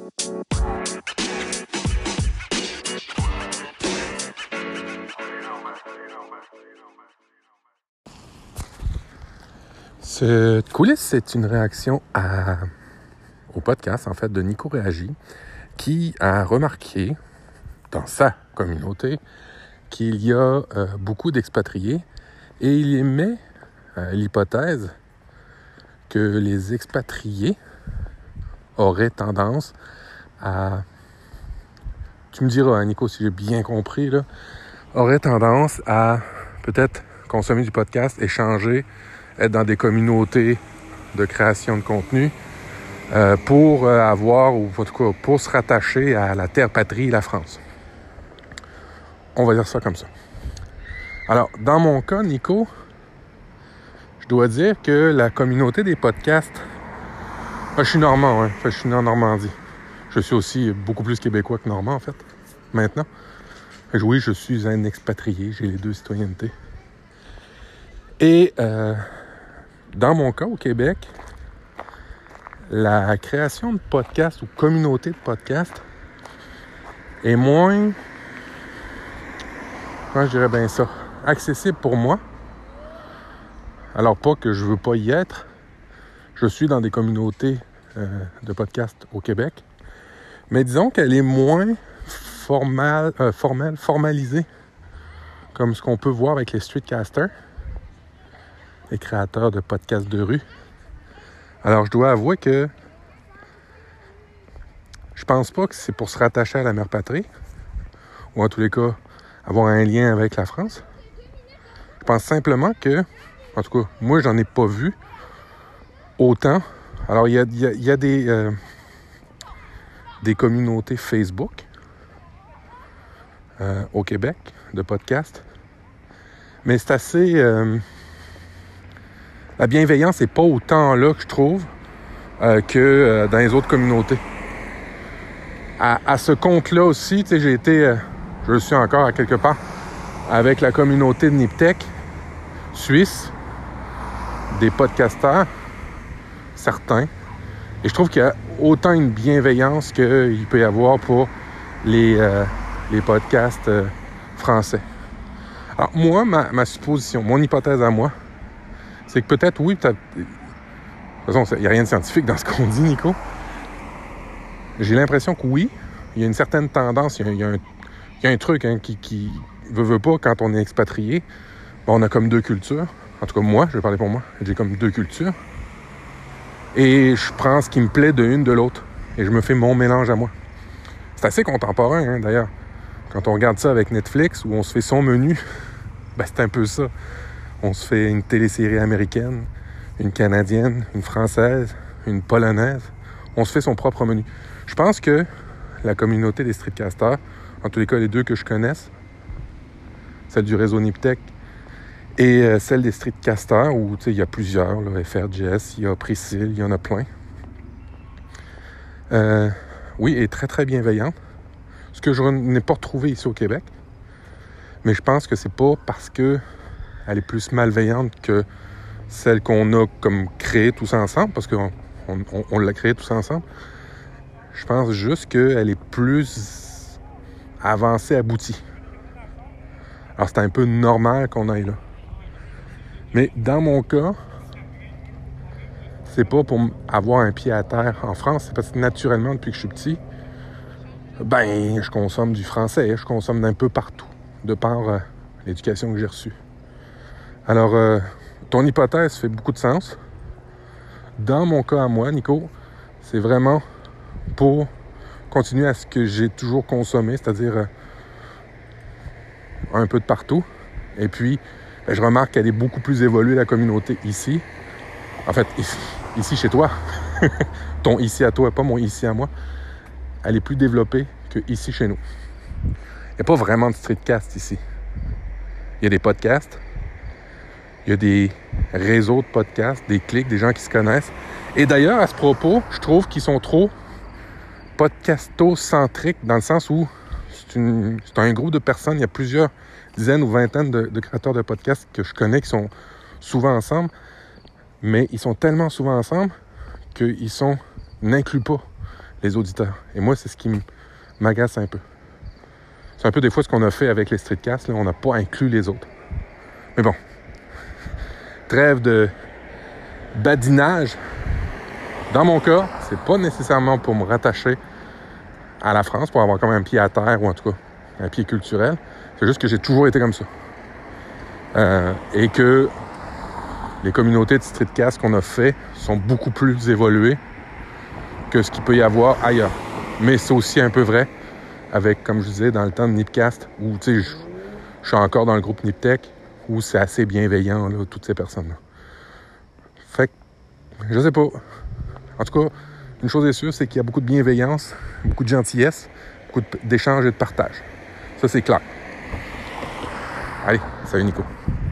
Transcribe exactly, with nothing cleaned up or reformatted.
Cette coulisse, c'est une réaction à, au podcast, en fait, de Nico Réagit, qui a remarqué, dans sa communauté, qu'il y a euh, beaucoup d'expatriés, et il émet euh, l'hypothèse que les expatriés auraient tendance à, tu me diras, hein, Nico, si j'ai bien compris, là, auraient tendance à peut-être consommer du podcast, échanger, être dans des communautés de création de contenu euh, pour euh, avoir, ou en tout cas pour se rattacher à la terre patrie, la France. On va dire ça comme ça. Alors, dans mon cas, Nico, je dois dire que la communauté des podcasts, moi, je suis normand, hein, enfin, je suis né en Normandie. Je suis aussi beaucoup plus québécois que normand, en fait, maintenant. Fait que oui, je suis un expatrié, j'ai les deux citoyennetés. Et euh, dans mon cas, au Québec, la création de podcasts ou communauté de podcasts est moins, comment je dirais bien ça, accessible pour moi. Alors pas que je veux pas y être, je suis dans des communautés euh, de podcasts au Québec, mais disons qu'elle est moins formale, euh, formelle, formalisée, comme ce qu'on peut voir avec les streetcasters, les créateurs de podcasts de rue. Alors, je dois avouer que je pense pas que c'est pour se rattacher à la mère patrie, ou en tous les cas, avoir un lien avec la France. Je pense simplement que, en tout cas, moi, j'en ai pas vu autant. Alors, il y a, y a, y a des, euh, des communautés Facebook euh, au Québec de podcasts, mais c'est assez... Euh, la bienveillance n'est pas autant là que je trouve euh, que euh, dans les autres communautés. À, à ce compte-là aussi, tu sais, j'ai été, euh, je le suis encore à quelque part, avec la communauté de Niptech suisse, des podcasteurs, certains. Et je trouve qu'il y a autant une bienveillance qu'il peut y avoir pour les, euh, les podcasts euh, français. Alors moi, ma, ma supposition, mon hypothèse à moi, c'est que peut-être, oui, de toute façon, il n'y a rien de scientifique dans ce qu'on dit, Nico. J'ai l'impression que oui, il y a une certaine tendance, il y a, il y a, un, il y a un truc hein, qui, qui veut, veut pas, quand on est expatrié, bon, on a comme deux cultures. En tout cas, moi, je vais parler pour moi, j'ai comme deux cultures. Et je prends ce qui me plaît de une de l'autre. Et je me fais mon mélange à moi. C'est assez contemporain, hein, d'ailleurs. Quand on regarde ça avec Netflix, où on se fait son menu, ben c'est un peu ça. On se fait une télésérie américaine, une canadienne, une française, une polonaise. On se fait son propre menu. Je pense que la communauté des streetcasters, en tous les cas les deux que je connaisse, celle du réseau Niptech et euh, celle des streetcasters, où il y a plusieurs, là, F R J S, il y a Priscille, il y en a plein. Euh, oui, est très très bienveillante. Ce que je n'ai pas retrouvé ici au Québec. Mais je pense que c'est pas parce que elle est plus malveillante que celle qu'on a comme créée tous ensemble, parce qu'on on, on, on l'a créée tous ensemble. Je pense juste qu'elle est plus avancée, aboutie. Alors c'est un peu normal qu'on aille là. Mais dans mon cas, c'est pas pour avoir un pied à terre en France, c'est parce que naturellement, depuis que je suis petit, ben, je consomme du français, je consomme d'un peu partout, de par euh, l'éducation que j'ai reçue. Alors, euh, ton hypothèse fait beaucoup de sens. Dans mon cas à moi, Nico, c'est vraiment pour continuer à ce que j'ai toujours consommé, c'est-à-dire euh, un peu de partout. Et puis, ben, je remarque qu'elle est beaucoup plus évoluée, la communauté ici. En fait, ici, ici chez toi. Ton ici à toi, pas mon ici à moi. Elle est plus développée que ici chez nous. Il n'y a pas vraiment de streetcast ici. Il y a des podcasts. Il y a des réseaux de podcasts, des clics, des gens qui se connaissent. Et d'ailleurs, à ce propos, je trouve qu'ils sont trop podcasto-centriques, dans le sens où c'est, une, c'est un groupe de personnes, il y a plusieurs dizaines ou vingtaines de, de créateurs de podcasts que je connais qui sont souvent ensemble, mais ils sont tellement souvent ensemble qu'ils sont, n'incluent pas les auditeurs. Et moi, c'est ce qui m'agace un peu. C'est un peu des fois ce qu'on a fait avec les streetcasts, là, on n'a pas inclus les autres. Mais bon, trêve de badinage. Dans mon cas, c'est pas nécessairement pour me rattacher à la France, pour avoir comme un pied à terre, ou en tout cas un pied culturel. C'est juste que j'ai toujours été comme ça. Euh, et que les communautés de streetcast qu'on a fait sont beaucoup plus évoluées que ce qu'il peut y avoir ailleurs. Mais c'est aussi un peu vrai avec, comme je disais, dans le temps de Nipcast, où tu sais, je, je suis encore dans le groupe Niptech, où c'est assez bienveillant, là, toutes ces personnes-là. Fait que, je sais pas. En tout cas, une chose est sûre, c'est qu'il y a beaucoup de bienveillance, beaucoup de gentillesse, beaucoup d'échanges et de partage. Ça, c'est clair. Allez, salut Nico.